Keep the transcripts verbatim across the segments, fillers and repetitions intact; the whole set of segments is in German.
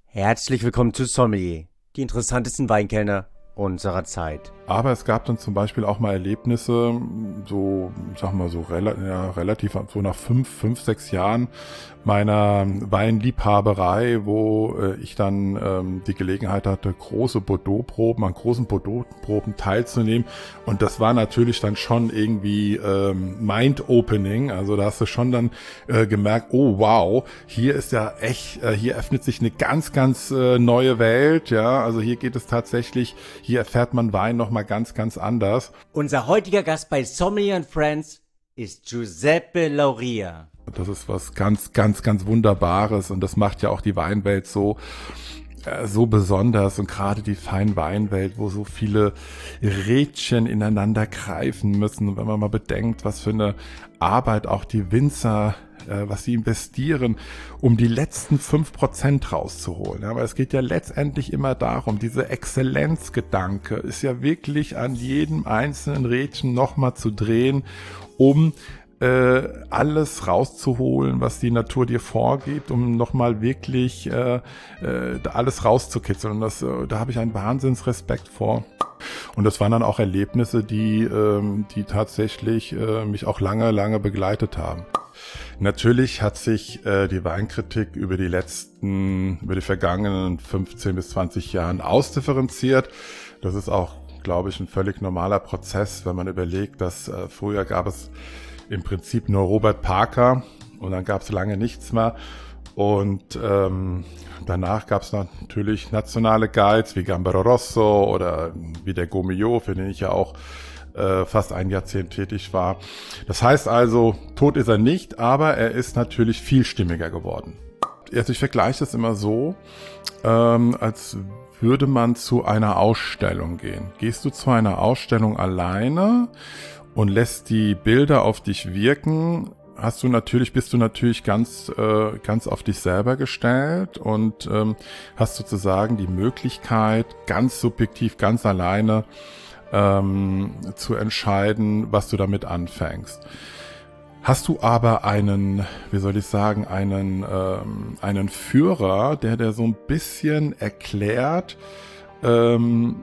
Herzlich willkommen zu Sommelier, die interessantesten Weinkellner unserer Zeit. Aber es gab dann zum Beispiel auch mal Erlebnisse, so, sag mal, so rela- ja, relativ so nach fünf, fünf, sechs Jahren meiner Weinliebhaberei, wo äh, ich dann ähm, die Gelegenheit hatte, große Bordeaux-Proben, an großen Bordeaux-Proben teilzunehmen. Und das war natürlich dann schon irgendwie ähm, mind-opening. Also da hast du schon dann äh, gemerkt, oh wow, hier ist ja echt, äh, hier öffnet sich eine ganz, ganz äh, neue Welt. Ja, also hier geht es tatsächlich, hier erfährt man Wein nochmal ganz, ganz anders. Unser heutiger Gast bei Sommelier and Friends ist Giuseppe Lauria. Das ist was ganz, ganz, ganz Wunderbares und das macht ja auch die Weinwelt so, äh, so besonders und gerade die Feinweinwelt, wo so viele Rädchen ineinander greifen müssen. Und wenn man mal bedenkt, was für eine Arbeit auch die Winzer, äh, was sie investieren, um die letzten fünf Prozent rauszuholen. Aber es geht ja letztendlich immer darum, diese Exzellenzgedanke ist ja wirklich an jedem einzelnen Rädchen nochmal zu drehen, um Äh, alles rauszuholen, was die Natur dir vorgibt, um nochmal wirklich äh, äh, alles rauszukitzeln. Und das, äh, da habe ich einen Wahnsinnsrespekt vor. Und das waren dann auch Erlebnisse, die, ähm, die tatsächlich äh, mich auch lange, lange begleitet haben. Natürlich hat sich äh, die Weinkritik über die letzten, über die vergangenen fünfzehn bis zwanzig Jahren ausdifferenziert. Das ist auch, glaube ich, ein völlig normaler Prozess, wenn man überlegt, dass äh, früher gab es im Prinzip nur Robert Parker und dann gab es lange nichts mehr. Und ähm, danach gab es natürlich nationale Guides wie Gambero Rosso oder wie der Gaumillot, für den ich ja auch äh, fast ein Jahrzehnt tätig war. Das heißt also, tot ist er nicht, aber er ist natürlich vielstimmiger geworden. Also ich vergleiche das immer so, ähm, als würde man zu einer Ausstellung gehen. Gehst du zu einer Ausstellung alleine und lässt die Bilder auf dich wirken, hast du natürlich, bist du natürlich ganz, äh, ganz auf dich selber gestellt und ähm, hast sozusagen die Möglichkeit, ganz subjektiv, ganz alleine ähm, zu entscheiden, was du damit anfängst. Hast du aber einen, wie soll ich sagen, einen, ähm, einen Führer, der dir so ein bisschen erklärt, ähm,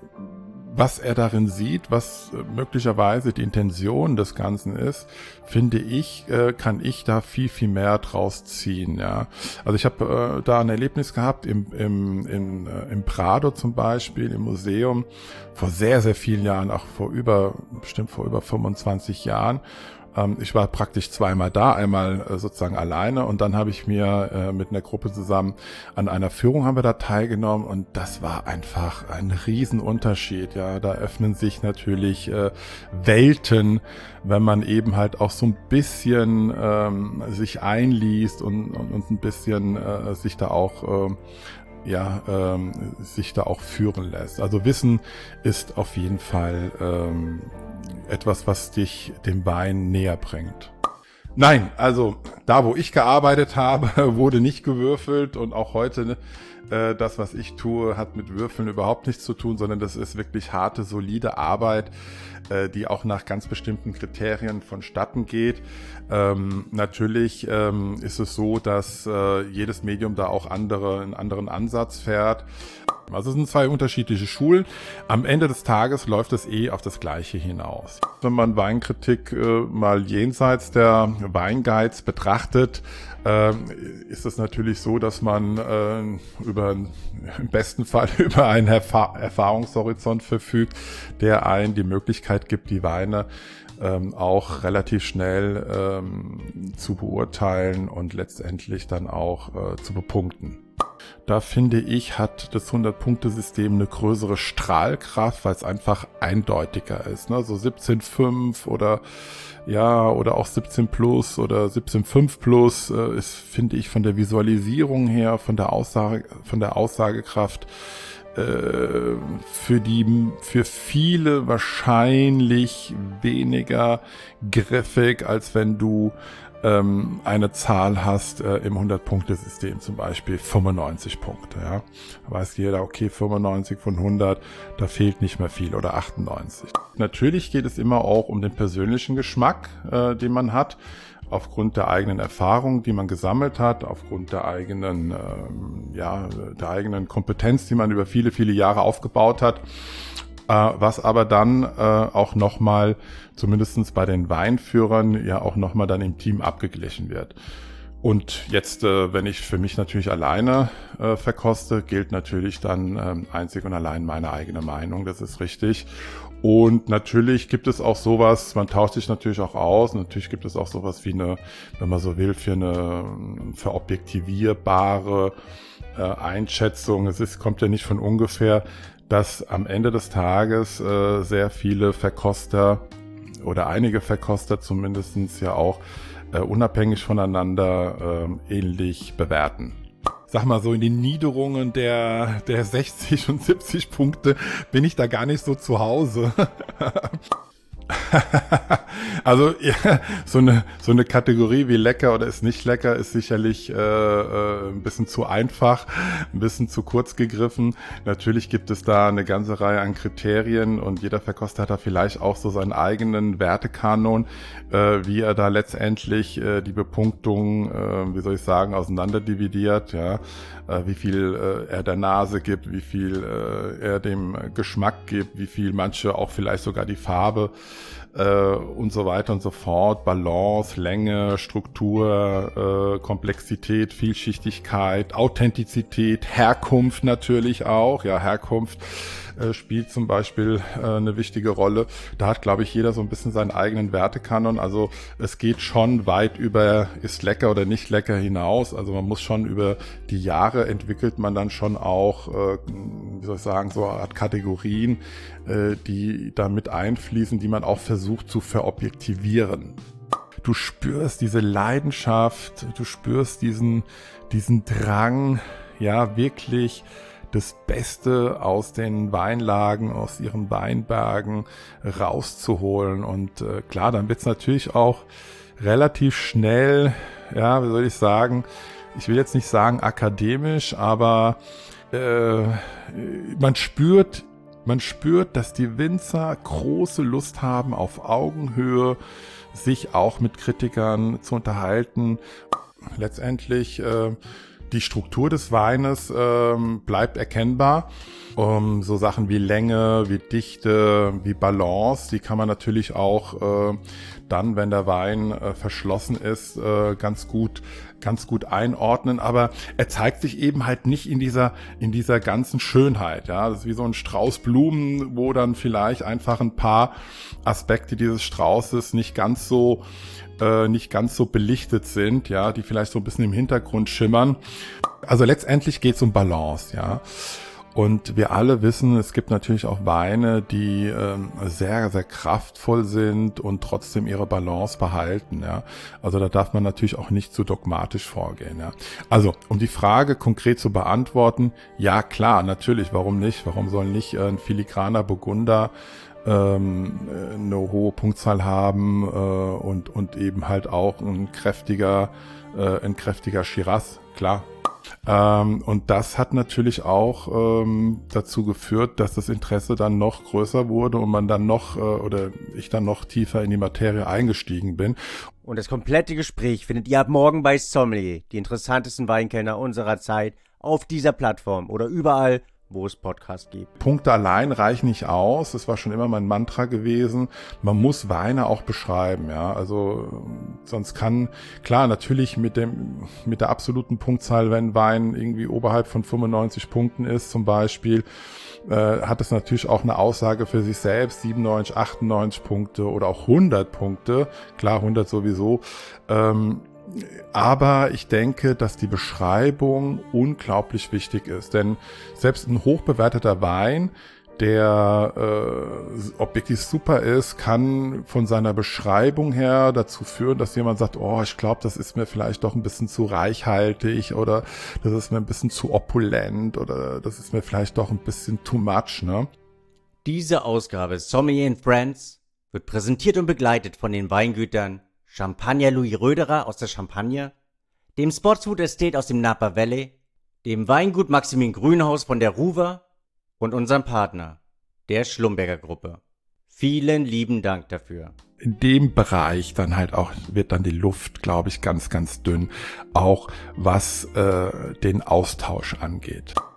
was er darin sieht, was möglicherweise die Intention des Ganzen ist, finde ich, äh, kann ich da viel, viel mehr draus ziehen. Ja, also ich habe äh, da ein Erlebnis gehabt im, im, in, äh, im Prado zum Beispiel, im Museum, vor sehr, sehr vielen Jahren, auch vor über, bestimmt vor über fünfundzwanzig Jahren. Ich war praktisch zweimal da, einmal sozusagen alleine und dann habe ich mir äh, mit einer Gruppe zusammen an einer Führung haben wir da teilgenommen und das war einfach ein Riesenunterschied. Ja, da öffnen sich natürlich äh, Welten, wenn man eben halt auch so ein bisschen ähm, sich einliest und, und, und ein bisschen äh, sich da auch äh, ja, ähm, sich da auch führen lässt. Also Wissen ist auf jeden Fall ähm, etwas, was dich dem Wein näher bringt. Nein, also da, wo ich gearbeitet habe, wurde nicht gewürfelt und auch heute äh, das, was ich tue, hat mit Würfeln überhaupt nichts zu tun, sondern das ist wirklich harte, solide Arbeit, äh, die auch nach ganz bestimmten Kriterien vonstatten geht. Ähm, natürlich ähm, ist es so, dass äh, jedes Medium da auch andere, einen anderen Ansatz fährt. Also es sind zwei unterschiedliche Schulen. Am Ende des Tages läuft es eh auf das Gleiche hinaus. Wenn man Weinkritik äh, mal jenseits der Weinguides betrachtet, äh, ist es natürlich so, dass man äh, über im besten Fall über einen Erfa- Erfahrungshorizont verfügt, der einen die Möglichkeit gibt, die Weine ähm, auch relativ schnell ähm, zu beurteilen und letztendlich dann auch äh, zu bepunkten. Da finde ich, hat das hundert-Punkte-System eine größere Strahlkraft, weil es einfach eindeutiger ist. Ne? So siebzehn Komma fünf oder ja oder auch siebzehn plus oder siebzehn Komma fünf plus äh, ist, finde ich, von der Visualisierung her, von der Aussage, von der Aussagekraft äh, für die für viele wahrscheinlich weniger griffig, als wenn du ähm, eine Zahl hast äh, im hundert-Punkte-System, zum Beispiel fünfundneunzig Punkte. Ja, da weiß jeder, okay, fünfundneunzig von hundert, da fehlt nicht mehr viel, oder achtundneunzig. Natürlich geht es immer auch um den persönlichen Geschmack, äh, den man hat. aufgrund der eigenen Erfahrung, die man gesammelt hat, aufgrund der eigenen, ähm, ja, der eigenen Kompetenz, die man über viele, viele Jahre aufgebaut hat, äh, was aber dann äh, auch nochmal, zumindest bei den Weinführern, ja auch nochmal dann im Team abgeglichen wird. Und jetzt, äh, wenn ich für mich natürlich alleine äh, verkoste, gilt natürlich dann ähm, einzig und allein meine eigene Meinung, das ist richtig. Und natürlich gibt es auch sowas, man tauscht sich natürlich auch aus, natürlich gibt es auch sowas wie eine, wenn man so will, für eine verobjektivierbare äh, Einschätzung. Es ist, kommt ja nicht von ungefähr, dass am Ende des Tages äh, sehr viele Verkoster oder einige Verkoster zumindestens ja auch Uh, unabhängig voneinander uh, ähnlich bewerten. Sag mal, so in den Niederungen der, der sechzig und siebzig Punkte bin ich da gar nicht so zu Hause. Also ja, so eine so eine Kategorie wie lecker oder ist nicht lecker ist sicherlich äh, äh, ein bisschen zu einfach, ein bisschen zu kurz gegriffen. Natürlich gibt es da eine ganze Reihe an Kriterien und jeder Verkoster hat da vielleicht auch so seinen eigenen Wertekanon, äh, wie er da letztendlich äh, die Bepunktung, äh, wie soll ich sagen, auseinanderdividiert, ja, äh, wie viel äh, er der Nase gibt, wie viel äh, er dem Geschmack gibt, wie viel manche auch vielleicht sogar die Farbe äh, und so weiter und so fort, Balance, Länge, Struktur, äh, Komplexität, Vielschichtigkeit, Authentizität, Herkunft natürlich auch, ja, Herkunft äh, spielt zum Beispiel äh, eine wichtige Rolle. Da hat, glaube ich, jeder so ein bisschen seinen eigenen Wertekanon, also es geht schon weit über ist lecker oder nicht lecker hinaus, also man muss schon über die Jahre entwickelt man dann schon auch, äh, wie soll ich sagen, so eine Art Kategorien, äh, die da mit einfließen, die man auch versucht zu verobjektivieren. Du spürst diese Leidenschaft, du spürst diesen, diesen Drang, ja, wirklich das Beste aus den Weinlagen, aus ihren Weinbergen rauszuholen. Und äh, klar, dann wird's natürlich auch relativ schnell, ja, wie soll ich sagen, ich will jetzt nicht sagen akademisch, aber äh, man spürt, man spürt, dass die Winzer große Lust haben, auf Augenhöhe sich auch mit Kritikern zu unterhalten. Letztendlich äh, die Struktur des Weines ähm, bleibt erkennbar. Um, so Sachen wie Länge, wie Dichte, wie Balance, die kann man natürlich auch äh, dann, wenn der Wein äh, verschlossen ist, äh, ganz gut, ganz gut einordnen. Aber er zeigt sich eben halt nicht in dieser, in dieser ganzen Schönheit. Ja, das ist wie so ein Strauß Blumen, wo dann vielleicht einfach ein paar Aspekte dieses Straußes nicht ganz so äh, nicht ganz so belichtet sind, ja, die vielleicht so ein bisschen im Hintergrund schimmern. Also letztendlich geht es um Balance, ja. Und wir alle wissen, es gibt natürlich auch Weine, die ähm, sehr, sehr kraftvoll sind und trotzdem ihre Balance behalten, ja. Also da darf man natürlich auch nicht zu dogmatisch vorgehen, ja. Also, um die Frage konkret zu beantworten, ja klar, natürlich, warum nicht? Warum soll nicht äh, ein filigraner Burgunder ähm, eine hohe Punktzahl haben äh, und und eben halt auch ein kräftiger, äh, ein kräftiger Shiraz, klar. Ähm, und das hat natürlich auch ähm, dazu geführt, dass das Interesse dann noch größer wurde und man dann noch, äh, oder ich dann noch tiefer in die Materie eingestiegen bin. Und das komplette Gespräch findet ihr ab morgen bei Sommelier, die interessantesten Weinkenner unserer Zeit, auf dieser Plattform oder überall, wo es Podcasts gibt. Punkte allein reichen nicht aus. Das war schon immer mein Mantra gewesen. Man muss Weine auch beschreiben, ja. Also sonst kann, klar, natürlich mit dem mit der absoluten Punktzahl, wenn Wein irgendwie oberhalb von fünfundneunzig Punkten ist, zum Beispiel, äh, hat es natürlich auch eine Aussage für sich selbst. siebenundneunzig, achtundneunzig Punkte oder auch hundert Punkte. Klar, hundert sowieso. Ähm, Aber ich denke, dass die Beschreibung unglaublich wichtig ist, denn selbst ein hochbewerteter Wein, der äh, objektiv super ist, kann von seiner Beschreibung her dazu führen, dass jemand sagt, oh, ich glaube, das ist mir vielleicht doch ein bisschen zu reichhaltig oder das ist mir ein bisschen zu opulent oder das ist mir vielleicht doch ein bisschen too much, ne? Diese Ausgabe Sommelier and Friends wird präsentiert und begleitet von den Weingütern Champagner Louis Röderer aus der Champagne, dem Spotswood Estate aus dem Napa Valley, dem Weingut Maximin Grünhaus von der Ruwer und unserem Partner, der Schlumberger Gruppe. Vielen lieben Dank dafür. In dem Bereich dann halt auch wird dann die Luft, glaube ich, ganz, ganz dünn, auch was äh, den Austausch angeht.